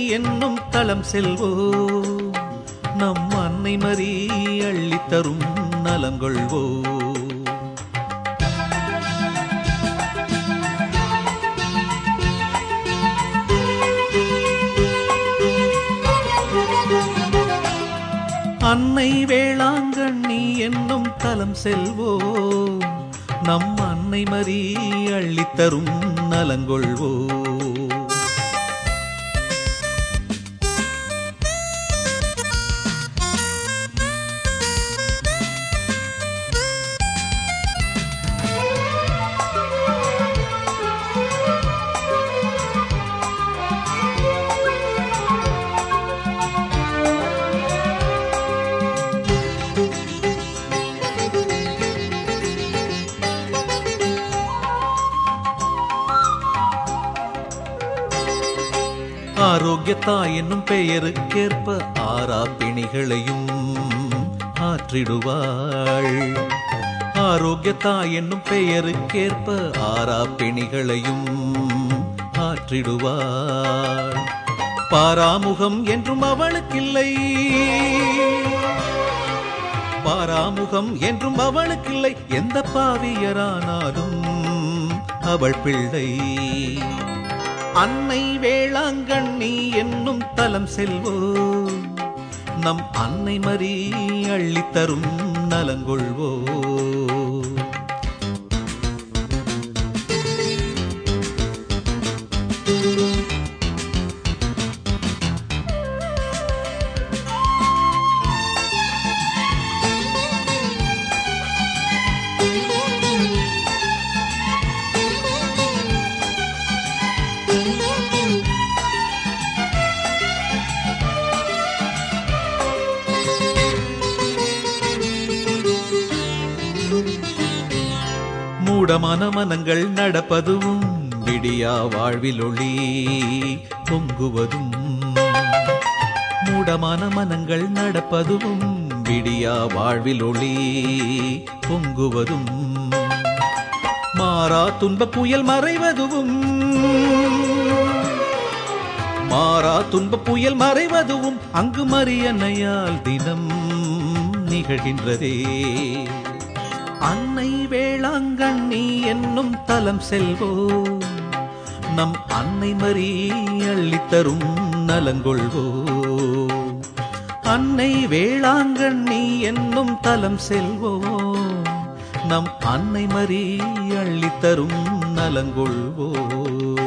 என்னும் தலம் செல்வோ நம் அன்னை மரி அள்ளித்தரும் நலங்கொள்வோ அன்னை வேளாங்கண்ணி என்னும் தலம் செல்வோ நம் அன்னை மரி அள்ளித்தரும் நலங்கொள்வோ ஆரோக்கியத்தாய் என்னும் பெயருக்கேற்ப ஆறா பிணிகளையும் ஆற்றிடுவாள் ஆரோக்கியத்தாய் என்னும் பெயருக்கேற்ப ஆறா பிணிகளையும் ஆற்றிடுவாள் பாராமுகம் என்றும் அவளுக்கில்லை பாராமுகம் என்றும் அவளுக்கில்லை எந்த பாவியரானாலும் அவள் பிள்ளை அன்னை வேளாங்கண்ணி என்னும் தலம் செல்வோ நம் அன்னை மரி அள்ளித்தரும் நலங்கொள்வோ மூடமான மனங்கள் நடப்பதும் விடியா வாழ்வில் ஒளி பொங்குவதும் மூடமான மனங்கள் நடப்பதும் விடியா வாழ்வில் ஒளி பொங்குவதும் மாறா துன்ப புயல் மறைவதும் மாறா துன்ப புயல் மறைவதும் அங்கு மரியன்னையால் தினம் நிகழ்கின்றதே அன்னை வேளாங்கண்ணி என்னும் தலம் செல்வோ நம் அன்னை மரி அள்ளித்தரும் நலங்கொள்வோ அன்னை வேளாங்கண்ணி என்னும் தலம் செல்வோ நம் அன்னை மரி அள்ளித்தரும் நலங்கொள்வோ